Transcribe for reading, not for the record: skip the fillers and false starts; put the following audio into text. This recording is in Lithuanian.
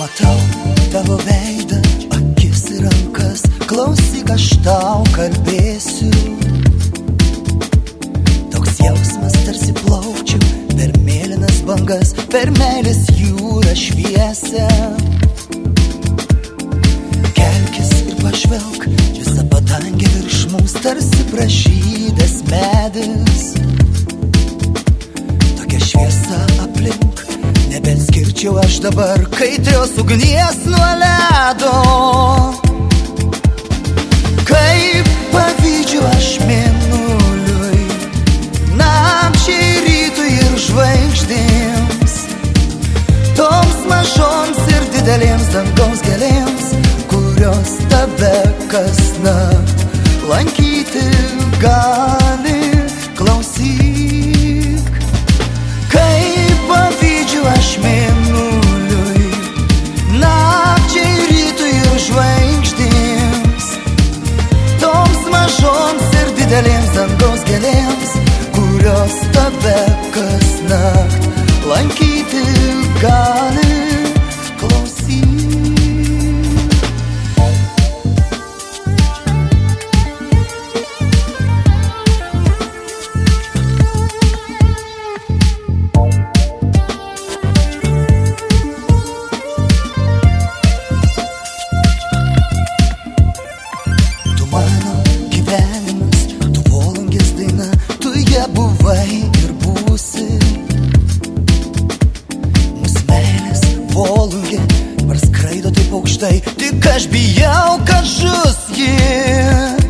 Matau tavo veidą, akis ir rankas, klausyk, aš tau kalbėsiu. Toks jausmas tarsi plaukčiau per mėlynas bangas, per meilės jūrą šviesę. Kelkis ir pažvelk, visa padangė virš mums tarsi pražydęs medis. Tokia šviesa aplink, nebeskirčiau aš dabar kaitrios ugnies nuo ledo. Kaip pavydžiu aš mėnuliui, nakčiai, rytui ir žvaigždėms, toms mažoms ir didelėms dangaus gėlėms, kurios tave kasnakt lankyti gali. Klausyk, kaip pavydžiu aš mėnuliui, nakčiai, rytui ir žvaigždėms, toms mažoms ir didelėms dangaus gėlėms, kurios tave kasnakt lankyti gali. Buvai ir būsi mūsų meilės volungė, parskraido taip aukštai, tik aš bijau, kad žus ji.